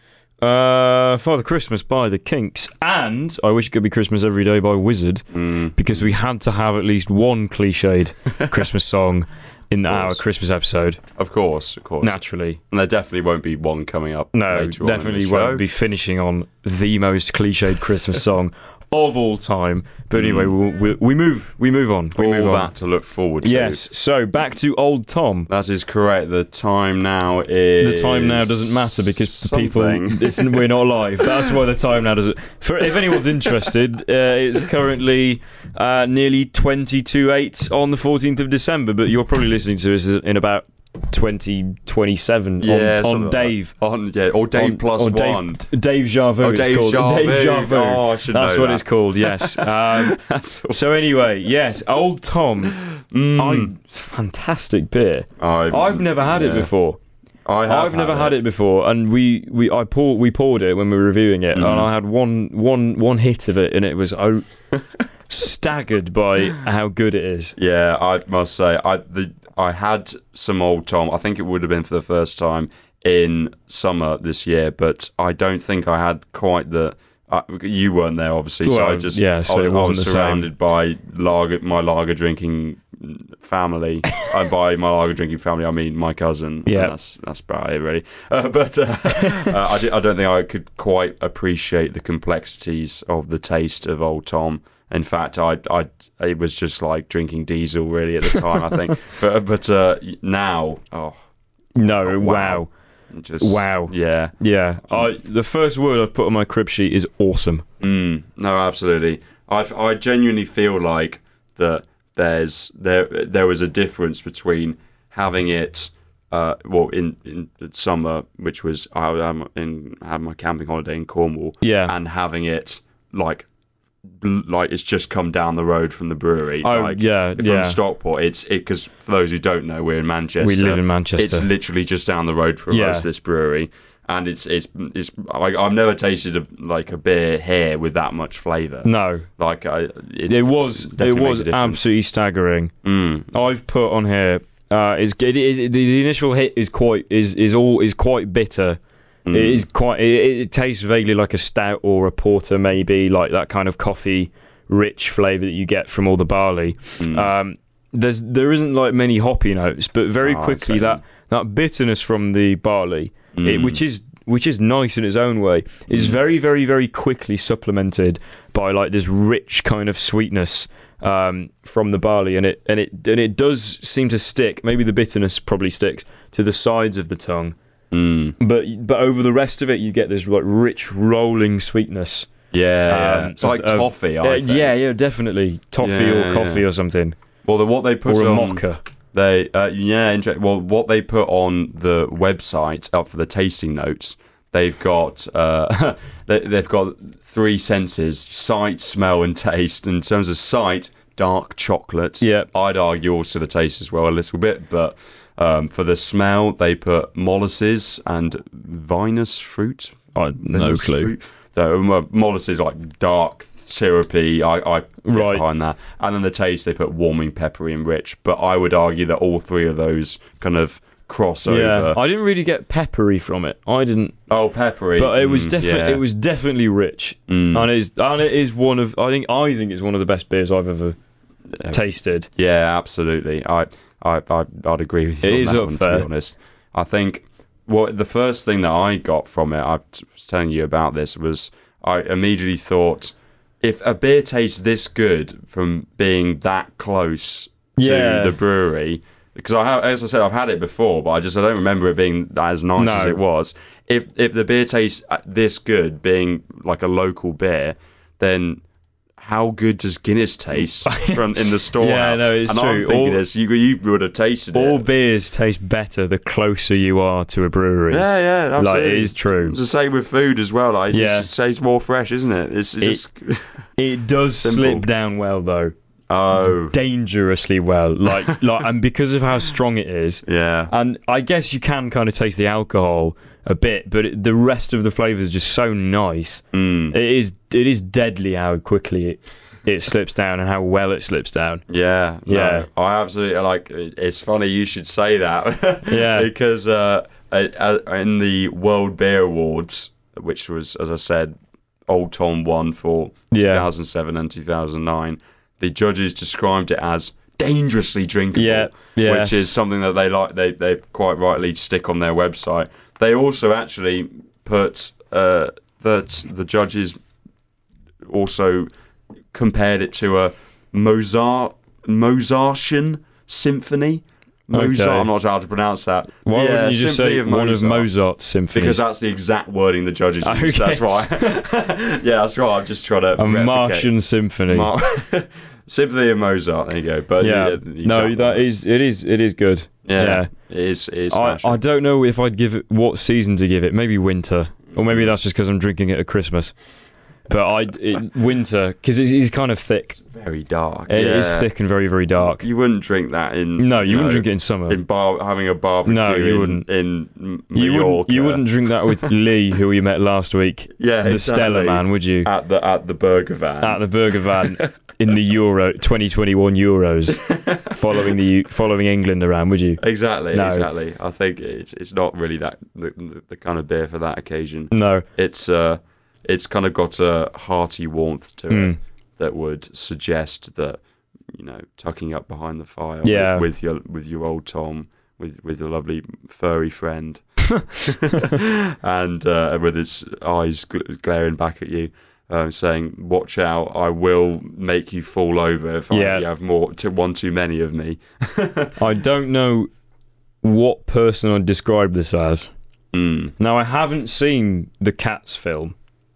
uh, Father Christmas by the Kinks and I Wish It Could Be Christmas Every Day by Wizard, Mm. because we had to have at least one cliched Christmas song in our Christmas episode. Of course, of course. Naturally. And there definitely won't be one coming up No, later on in definitely the show. won't be finishing on the most cliched Christmas song of all time. But anyway, we'll, we we move we move on. We All move on. that to look forward to. Yes. So back to Old Tom. That is correct. The time now is... The time now doesn't matter because the something. people it's, we're not live. That's why the time now doesn't. For if anyone's interested, uh, it's currently uh, nearly twenty-two eight on the fourteenth of December. But you're probably listening to us in about twenty twenty-seven Yeah, on, something on like Dave. that. On, yeah, or Dave on, plus on Dave, one. Dave Jarvu. Oh, it's Dave called. Jarvu. Dave Jarvu. Oh, I should That's know what that. it's called. Yes. Um, so anyway, yes, Old Tom. Mm. I, fantastic beer. I've, I've never had it yeah. before. I have I've never had it before, and we, we I pour, we poured it when we were reviewing it, Mm. and I had one one one hit of it, and it was I staggered by how good it is. Yeah, I must say, I the I had some Old Tom. I think it would have been for the first time in summer this year, but I don't think I had quite the. Uh, you weren't there, obviously, so I Well, just yeah, so I was, it I was wasn't the same. surrounded by lager, my lager drinking family. And by my lager drinking family, I mean my cousin. Yeah. And that's that's about it, really. Uh, but uh, uh, I, di- I don't think I could quite appreciate the complexities of the taste of Old Tom. In fact, I, I, it was just like drinking diesel really at the time. I think, but but uh, now, oh, No, Oh, wow. wow. just Wow. yeah, Yeah, I, the first word I've put on my crib sheet is awesome. mm, no, absolutely. I I genuinely feel like that there's there there was a difference between having it. Uh, well, in, in summer, which was I um, in had my camping holiday in Cornwall, Yeah. and having it like. Like it's just come down the road from the brewery. Oh, like, yeah, from yeah. Stockport. It's it because for those who don't know, we're in Manchester. We live in Manchester. It's literally just down the road from Yeah. us. This brewery, and it's it's it's. Like, I've never tasted a, like a beer here with that much flavour. No, Like I, it's, it was definitely it makes was a difference. absolutely staggering. Mm. I've put on here uh, is it is the, the initial hit is quite is is all is quite bitter. Mm. It is quite. It, it tastes vaguely like a stout or a porter, maybe like that kind of coffee rich flavour that you get from all the barley. Mm. Um, there's there isn't like many hoppy notes, but very Oh, quickly same. that, that bitterness from the barley, Mm. it, which is which is nice in its own way, is very very very quickly supplemented by like this rich kind of sweetness um, from the barley, and it and it and it does seem to stick. Maybe the bitterness probably sticks to the sides of the tongue. Mm. But but over the rest of it, you get this like rich rolling sweetness. Yeah, yeah. Um, It's like of- of- toffee. I Uh, think. yeah, yeah, definitely toffee Yeah, or coffee yeah. or something, Well, the, what they put or a on mocha. They, uh, yeah, inter- well, what they put on the website up for the tasting notes, they've got uh, they, they've got three senses: sight, smell, and taste. In terms of sight, dark chocolate. Yeah. I'd argue also the taste as well a little bit, but um, for the smell, they put molasses and vinous fruit. I no Vinous clue. fruit. So um, molasses like dark, syrupy. I, I get Right. behind that. And then the taste, they put warming, peppery, and rich. But I would argue that all three of those kind of cross over. Yeah, I didn't really get peppery from it. I didn't, oh, peppery. but it was Mm, definitely yeah. it was definitely rich, Mm. and it is and it is one of I think I think it's one of the best beers I've ever tasted. Yeah, absolutely. I, I, I, I'd agree with you It on is that up one, there. to be honest. I think what the first thing that I got from it, I was telling you about this, was I immediately thought, if a beer tastes this good from being that close to Yeah. the brewery, because I have, as I said, I've had it before, but I just I don't remember it being as nice No. as it was. If if the beer tastes this good, being like a local beer, then how good does Guinness taste from in the storehouse? Yeah, no, it's and true. I'm thinking All- this, you you would have tasted All it. beers taste better the closer you are to a brewery. Yeah, yeah, Like, absolutely. it is true. It's the same with food as well. Like, Yeah. it tastes more fresh, isn't it? It's, it's It- just It does Simple. slip down well though. Oh, dangerously well. Like, like, and because of how strong it is, yeah. and I guess you can kind of taste the alcohol a bit, but it, the rest of the flavour is just so nice. Mm. It is, it is deadly how quickly it, it slips down and how well it slips down. Yeah, yeah. No, I absolutely like. It's funny you should say that. Yeah, because uh, in the World Beer Awards, which was, as I said, Old Tom won for yeah. two thousand seven and two thousand nine. The judges described it as dangerously drinkable, yeah, yes. which is something that they like. They they quite rightly stick on their website. They also actually put uh, that the judges also compared it to a Mozart Mozartian symphony. Mozart, Okay. I'm not sure how to pronounce that. Why yeah, wouldn't you just Symphony say of one of Mozart. Mozart's symphonies? Because that's the exact wording the judges Okay. use. That's right. Yeah, that's right. I'm just trying to a replicate. Martian symphony. Mar- Symphony of Mozart. There you go. But yeah, the, the no, exact that words. is it is it is good. Yeah, Yeah. it is. It is I, smashing. I don't know if I'd give it what season to give it. Maybe winter, or maybe that's just because I'm drinking it at Christmas. But I it, winter because it's, it's kind of thick. Very dark. It yeah. is thick and very very dark. You wouldn't drink that in. No, you know, wouldn't drink it in summer. in bar having a barbecue. No, you in, wouldn't. in M- You Mallorca. wouldn't. You wouldn't drink that with Lee, who we met last week. Yeah, the exactly. Stella man, would you? at the at the burger van. At the burger van in the Euro twenty twenty-one Euros, following the following England around, would you? Exactly, No. exactly. I think it's it's not really that the, the kind of beer for that occasion. No. It's uh, it's kind of got a hearty warmth to Mm. it that would suggest that, you know, tucking up behind the fire Yeah. with, with your with your old Tom, with with your lovely furry friend, and uh, with its eyes gl- glaring back at you. Um, saying, "Watch out! I will make you fall over if Yeah. I you have more to one too many of me." I don't know what person I'd describe this as. Mm. Now, I haven't seen the Cats film,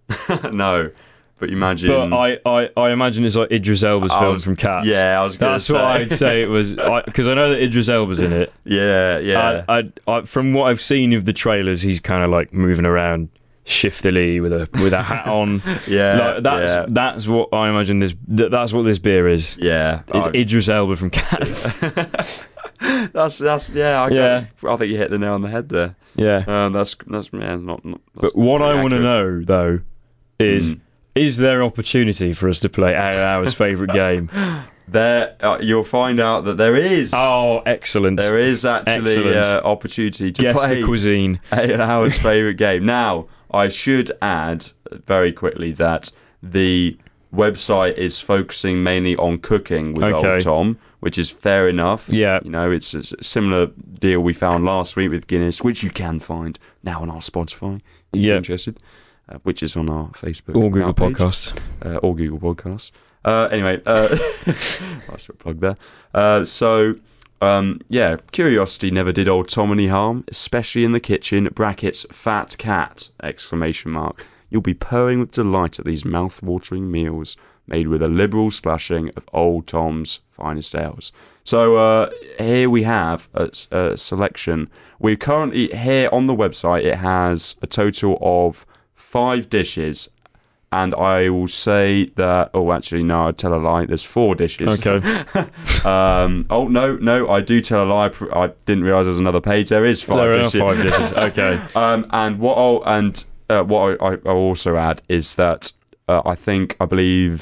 No, but imagine. but I, I, I imagine it's like Idris Elba's I film was- from Cats. Yeah, I was going to That's say. what I'd say it was, because I, I know that Idris Elba's in it. Yeah, yeah. I, I, I, from what I've seen of the trailers, he's kind of like moving around shiftily with a with a hat on. yeah, Like, that's yeah. that's what I imagine this. Th- that's what this beer is. Yeah, It's I- Idris Elba from Cats. that's that's yeah. I, Yeah. I think you hit the nail on the head there. Yeah. Um, that's that's yeah, not. not that's But what I pretty want to accurate. know though is: Mm. is there opportunity for us to play our, our favourite game? There, uh, you'll find out that there is. Oh, excellent! There is actually Excellent. uh, opportunity to Guess play the cuisine. our favourite game. Now, I should add very quickly that the website is focusing mainly on cooking with Okay. Old Tom, which is fair enough. Yeah. You know, it's a similar deal we found last week with Guinness, which you can find now on our Spotify if you're Yeah. interested, uh, which is on our Facebook Or Google now page, Podcasts. uh, or Google Podcasts. Uh, anyway, uh, I should plug there. Uh, so, um, yeah, curiosity never did Old Tom any harm, especially in the kitchen. Brackets fat cat exclamation mark. You'll be purring with delight at these mouth-watering meals made with a liberal splashing of Old Tom's finest ales. So uh, here we have a, a selection. We currently here on the website. It has a total of five dishes. And I will say that. Oh, actually, no. I tell a lie. There's four dishes. Okay. um. Oh no, no. I do tell a lie. I didn't realise there was another page. There is five There are dishes. five dishes. Okay. Um. And what I'll and uh, what I, I, I'll also add is that uh, I think I believe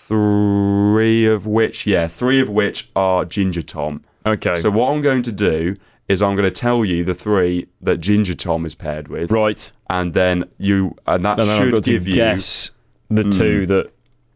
three of which, yeah, three of which are Ginger Tom. Okay. So what I'm going to do is I'm going to tell you the three that Ginger Tom is paired with, right. and then you and that And then I've should got to give you guess the two that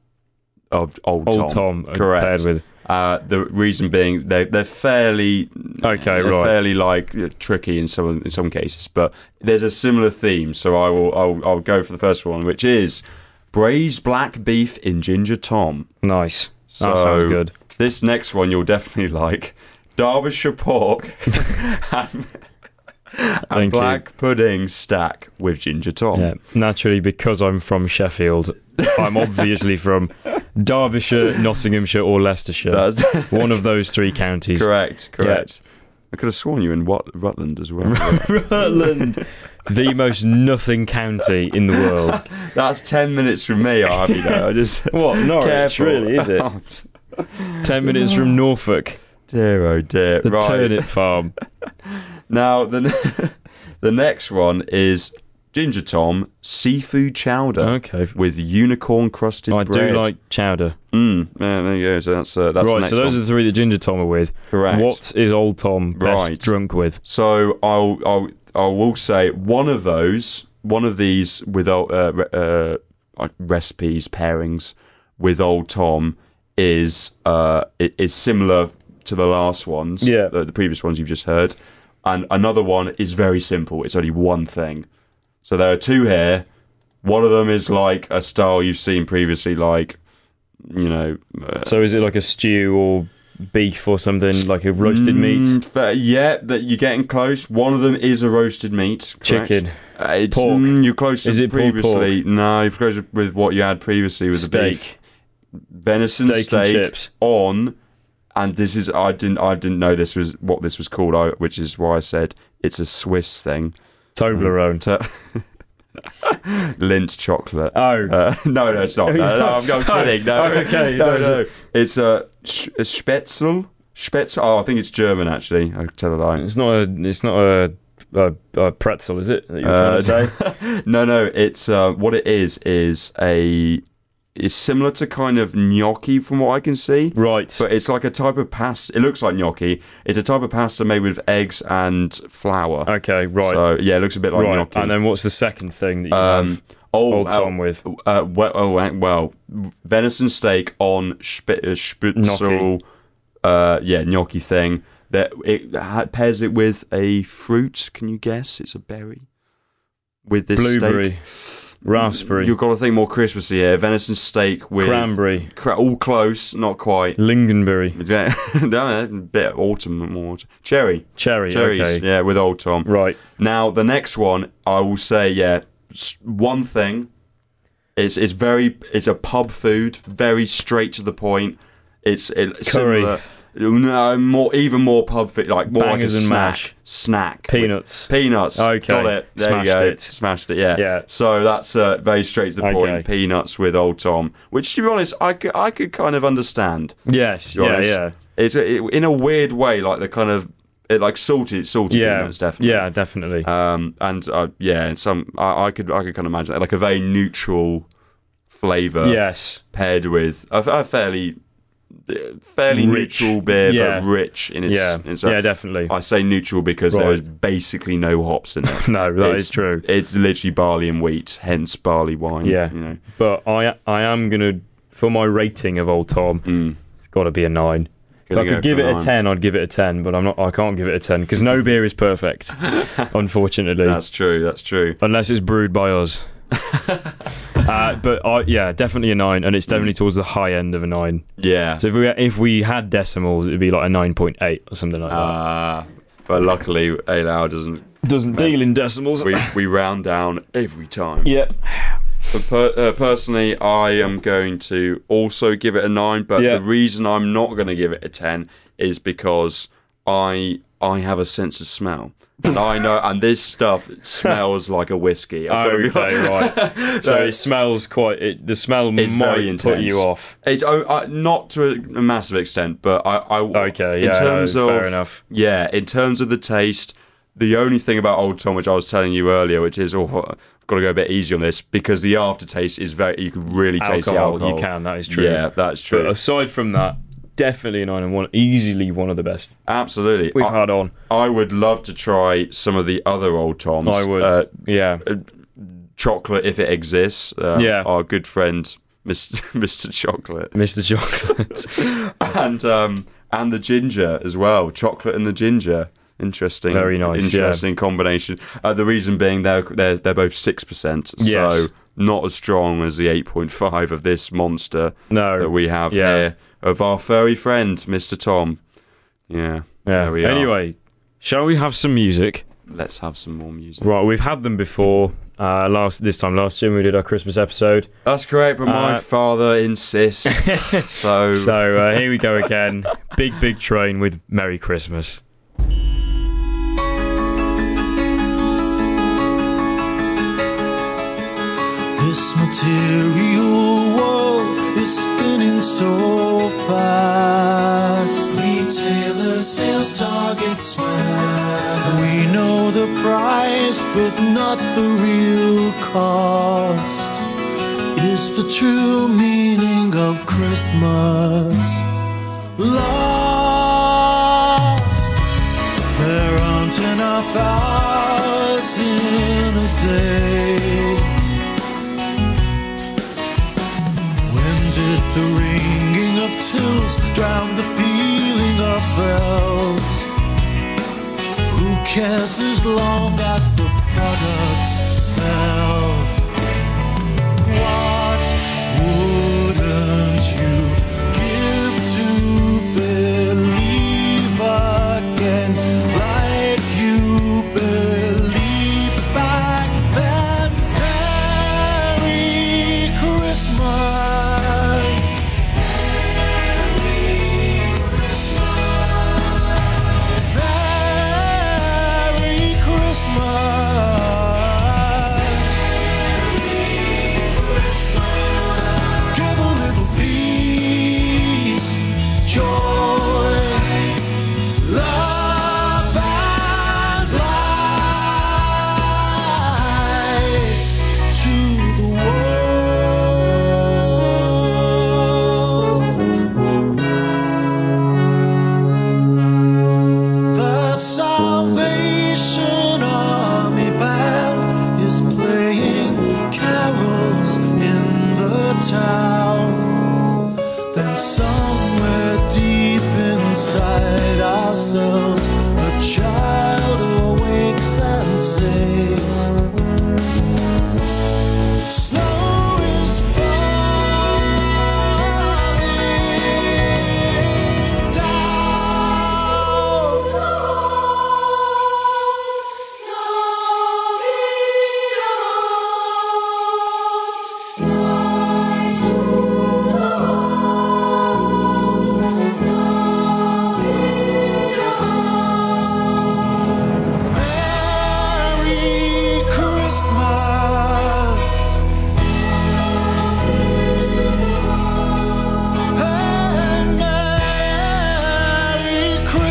of Old, Old Tom, Tom. are Correct. paired with. Uh, the reason being they they're fairly Okay, they're right. fairly like tricky in some in some cases, but there's a similar theme. So I will I'll, I'll go for the first one, which is braised black beef in Ginger Tom. Nice. So That sounds good. This next one you'll definitely like: Derbyshire pork and, and Thank you. black pudding stack with Ginger Tom. Yeah, naturally, because I'm from Sheffield, I'm obviously from Derbyshire, Nottinghamshire, or Leicestershire. That's One of those three counties. correct. Correct. I could have sworn you in Wat- Rutland as well. Rutland, the most nothing county in the world. That's ten minutes from me, Harvey. Though I just What? Norwich, careful. really, is it? Ten minutes from Norfolk. Dear, oh dear. The right. turnip farm. Now, the, the next one is Ginger Tom seafood chowder. Okay. With unicorn crusted I bread. do like chowder. Mm, yeah, there you go. So that's, uh, that's the right, next so those one. are the three that Ginger Tom are with. Correct. What is Old Tom best Right. drunk with? So I'll, I'll, I will say one of those, one of these with uh, uh, like recipes, pairings with Old Tom is uh, is similar to the last ones, Yeah. the, the previous ones you've just heard. And another one is very simple. It's only one thing. So there are two here. One of them is like a style you've seen previously, like, you know... Uh, So is it like a stew or beef or something, like a roasted meat? Mm, fair- yeah, that you're getting close. One of them is a roasted meat. Correct? Chicken. Uh, it's, Pork. Mm, you're close to Is it pulled previously. No, you're close with what you had previously with the beef. Steak. Venison Steak steak, and chips. on, and this is I didn't I didn't know this was what this was called, I, which is why I said it's a Swiss thing. Toblerone. To- Lindt chocolate. Oh. Uh, no, no, it's not. No, no, I'm, I'm kidding. No, Oh, okay. no, No, no. It's a, sh- a Spätzle. Spätzle. Oh, I think it's German actually. I tell a lie. It's not a. It's not a, a, a pretzel, is it? That you're Uh, trying to say? no, no. It's uh, what it is is a. It's similar to kind of gnocchi from what I can see. Right. But it's like a type of pasta. It looks like gnocchi. It's a type of pasta made with eggs and flour. Okay. Right. So yeah, it looks a bit like right. gnocchi. And then what's the second thing that you Um, have oh, Old uh, Tom with? Uh, well, oh, uh, well, venison steak on sp- uh, spitzel, uh, yeah, gnocchi thing. That it ha- pairs it with a fruit. Can you guess? It's a berry. With this Blueberry. steak. Raspberry. You've got to think more Christmassy here. Venison steak with Cranberry. Cra- all close, not quite. Lingonberry. Yeah, no, a bit autumn more. Cherry. Cherry. Cherries, Okay. yeah, with Old Tom. Right. Now, the next one, I will say, yeah, s- one thing. It's it's very, it's a pub food, very straight to the point. It's it's Curry. similar, no, more even more pub food, like more Bangers like a and snack. mash. Snack. Peanuts. Peanuts. Okay. Got it. There Smashed you go. it. Smashed it. Yeah. Yeah. So that's uh, very straight to the point. Okay. Peanuts with Old Tom, which to be honest, I could I could kind of understand. Yes. To be Yeah. honest. Yeah. It's a, it, in a weird way, like the kind of it, like salty, salty Yeah. peanuts, definitely. Yeah. Definitely. Um, and uh, yeah, and some I, I could I could kind of imagine that, like a very neutral flavour yes. paired with a, a fairly fairly Rich. neutral beer, Yeah. but rich in its. Yeah. in its Yeah. Definitely. I say neutral because Right. there is basically no hops in it. no, that it's, is true. It's literally barley and wheat, hence barley wine. Yeah. you know. But I I am gonna for my rating of Old Tom. Mm. It's got to be a nine. If Gonna I go could give for it a a nine. ten, I'd give it a ten. But I'm not. I can't give it a ten because no beer is perfect, unfortunately, That's true. That's true. unless it's brewed by us. uh, but I, yeah, definitely a nine, and it's definitely towards the high end of a nine. Yeah. So if we if we had decimals, it'd be like a nine point eight or something like that. Uh, but luckily, Ale Hour doesn't. Doesn't deal in decimals. We we round down every time. Yep. But per, uh, personally, I am going to also give it a nine. But Yeah. the reason I'm not going to give it a ten is because I I have a sense of smell, and I know, and this stuff smells like a whiskey. I've gotta be Okay, right. So it smells quite. It, the smell It's might very put intense. you off. It, oh, uh, not to a, a massive extent, but I, I Okay, in yeah, terms no, of fair enough. yeah, in terms of the taste, the only thing about Old Tom, which I was telling you earlier, which is, oh, I've got to go a bit easy on this because the aftertaste is very. You can really taste the alcohol. You can. That is true. Yeah, that's true. But aside from that, definitely a nine and one. Easily one of the best Absolutely, we've I, had on. I would love to try some of the other Old Toms. I would. Uh, yeah. chocolate, if it exists. Uh, Yeah. Our good friend, Mister Mister Chocolate, Mister Chocolate. and um, and the ginger as well. Chocolate and the ginger. Interesting. Very nice, Interesting combination. Uh, the reason being they're they're they're both six percent, so Yes. not as strong as the eight point five of this monster No. that we have Yeah. here of our furry friend, Mister Tom. Yeah. Yeah. There we are. Anyway, shall we have some music? Let's have some more music. Right, we've had them before. Uh, last this time last year when we did our Christmas episode. That's correct, but my Uh, father insists. so So uh, here we go again. Big Big Train with Merry Christmas. This material world is is spinning so fast. Retailer sales targets smash. We know the price, but not the real cost. Is the true meaning of Christmas lost? There aren't enough hours in a day. When did the ringing of tills drown the feeling of bells? Who cares as long as the products sell? What wouldn't you give to believe again, like you believed back then? Merry Christmas. Merry Christmas. Merry Christmas. Give a little peace, joy, love and light to the world. The Salvation Army band is playing carols in the town. Then somewhere deep inside ourselves, a child awakes and says, snow is falling down. Merry Christmas. Hey, Merry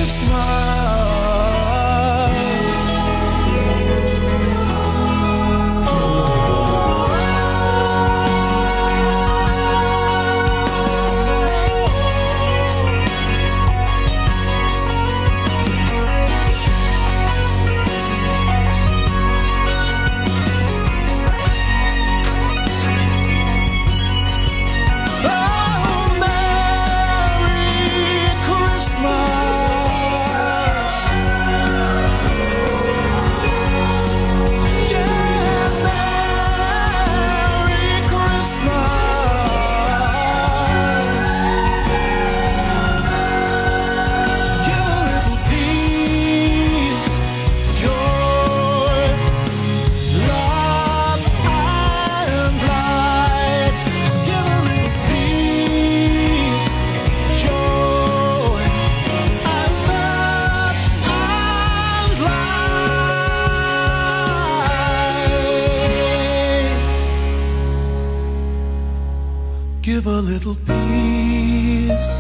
Give a little peace,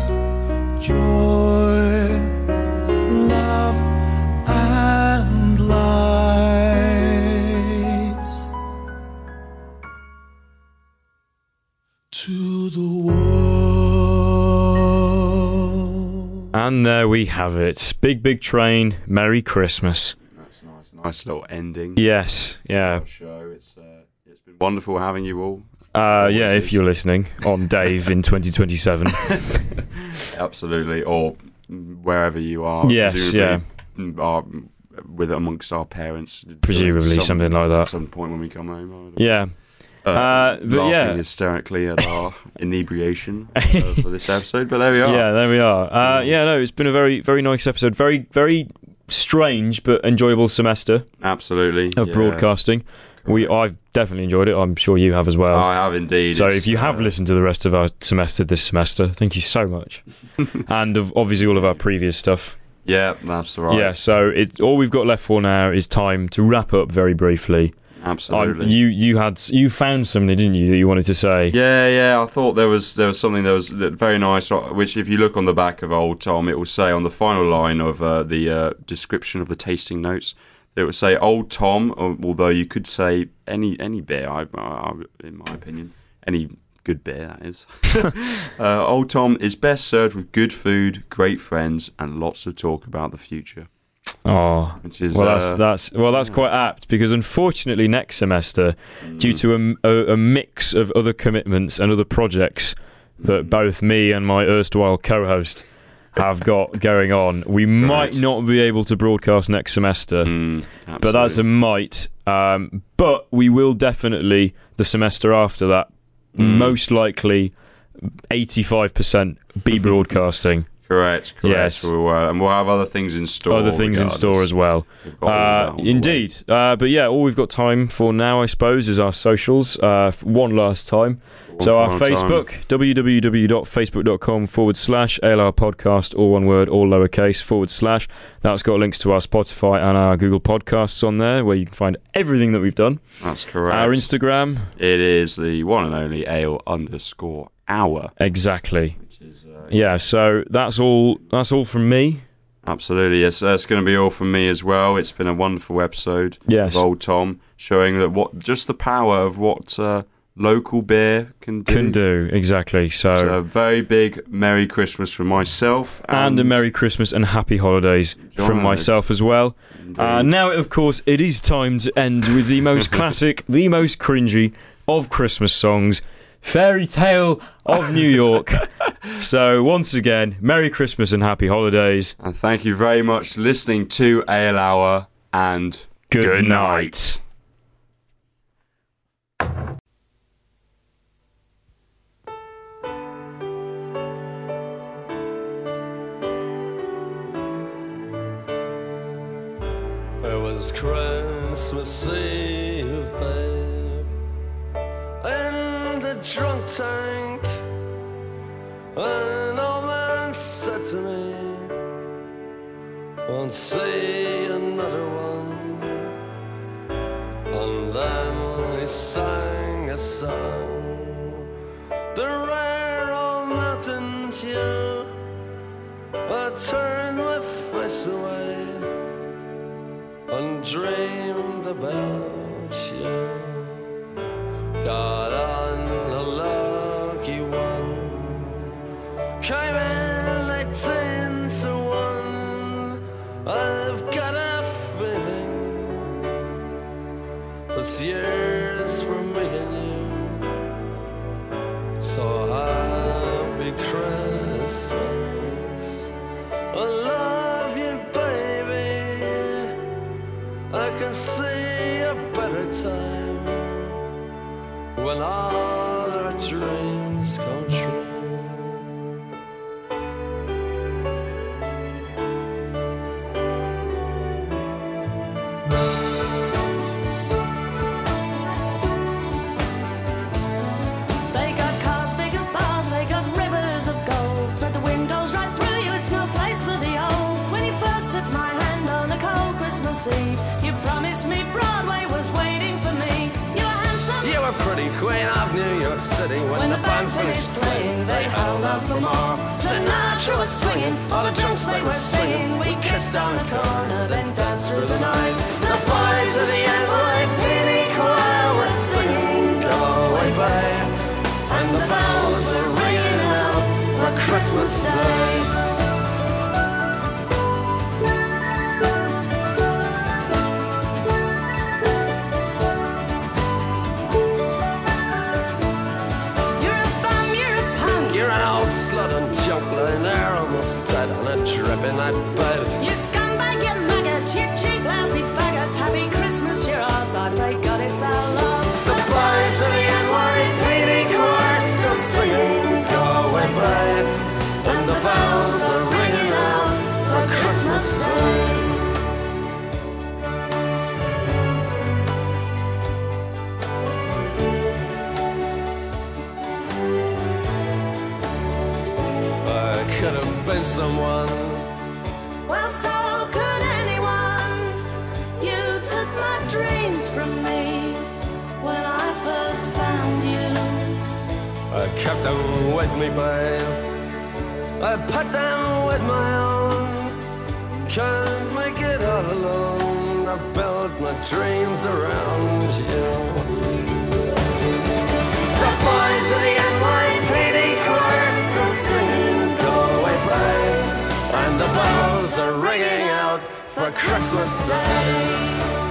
joy, love, and light to the world. And there we have it. Big, Big Train, Merry Christmas. That's nice. Nice little ending. Yes, yeah. Our show. It's uh, it's been wonderful having you all. Uh, yeah, if you're listening on Dave in twenty twenty-seven. Absolutely, or wherever you are. Yes, yeah. Are with amongst our parents. Presumably, some, something like that. At some point when we come home. Yeah. Uh, Uh, but laughing yeah. hysterically at our inebriation uh, for this episode, but there we are. Yeah, there we are. Uh, yeah, no, it's been a very, very nice episode. Very, very strange but enjoyable semester Absolutely. of yeah. broadcasting. We, I've definitely enjoyed it. I'm sure you have as well. I have indeed. So It's, if you have uh, listened to the rest of our semester this semester, thank you so much. And of, obviously all of our previous stuff. Yeah, that's right. Yeah, so it, all we've got left for now is time to wrap up very briefly Absolutely. I, you you had you found something, didn't you, that you wanted to say? Yeah, yeah. I thought there was there was something that was very nice. Which, if you look on the back of Old Tom, it will say on the final line of uh, the uh, description of the tasting notes, it will say Old Tom. Although you could say any any beer, I, I, in my opinion, any good beer that is. uh, Old Tom is best served with good food, great friends, and lots of talk about the future. Oh, Which is, well, uh, that's that's well, that's quite apt, because unfortunately next semester, mm. due to a, a, a mix of other commitments and other projects that both me and my erstwhile co-host have got going on, we might Right. not be able to broadcast next semester. Mm, but that's a might. Um, but we will definitely the semester after that, Mm. most likely, eighty-five percent be broadcasting. Correct, correct. Yes. We'll, uh, and we'll have other things in store. Other things in store as well. We've got all Uh, that on the indeed. Uh, but yeah, all we've got time for now, I suppose, is our socials. Uh, f- one last time. One so our final Facebook, time. www.facebook.com forward slash ALR podcast, all one word, all lowercase, forward slash. That's got links to our Spotify and our Google podcasts on there, where you can find everything that we've done. That's correct. Our Instagram. It is the one and only ale underscore hour. Exactly. Which is, uh, Yeah, so that's all That's all from me. Absolutely, yes. That's going to be all from me as well. It's been a wonderful episode Yes. of Old Tom, showing that what just the power of what uh, local beer can do. Can do, exactly. So, So a very big Merry Christmas from myself. and a Merry Christmas and Happy Holidays from Right. myself as well. Uh, now, of course, it is time to end with the most classic, the most cringy of Christmas songs, Fairy Tale of New York. So, once again, Merry Christmas and Happy Holidays. And thank you very much for listening to Ale Hour, and Good, good night. It was Christmas Eve, babe, in the drunk tank. An old man said to me, won't see another one. And then he sang a song, the rare old mountain tune. I turned my face away and dreamed about you. Got on a lucky one, came in eighteen to one. I've got a feeling this year's for me and you. So happy Christmas, I love you, baby. I can see a better time when all our dreams come true. They got cars big as bars, they got rivers of gold. But the windows right through you, it's no place for the old. When you first took my hand on a cold Christmas Eve, you promised me Broadway was waiting for me. You were handsome. You were pretty queen of New York City. When, When the band finished playing, they held out for more. Sinatra was swinging, all the drunks they were singing. We kissed on the corner, then danced through the night. The boys of the N Y P D choir were singing, "Go Away, Babe," and the bells were ringing out for Christmas Day. You're a bum, you're a punk. You're an old slut and junk lying there almost dead on a dripping that bed. You scumbag, you maggot, you cheap, lousy faggot. Happy Christmas, you're ours. I pray God it's our love. The boys of the N Y P D choir still singing, "Go Away, Babe," and the bells are ringing out for Christmas Day. I could have been someone. Well, so could anyone. You took my dreams from me. I kept them with me, babe. I put them with my own. Can't make it all alone. I built my dreams around you. The boys of the N Y P D chorus are singing Galway Bay, and the bells are ringing out for Christmas Day.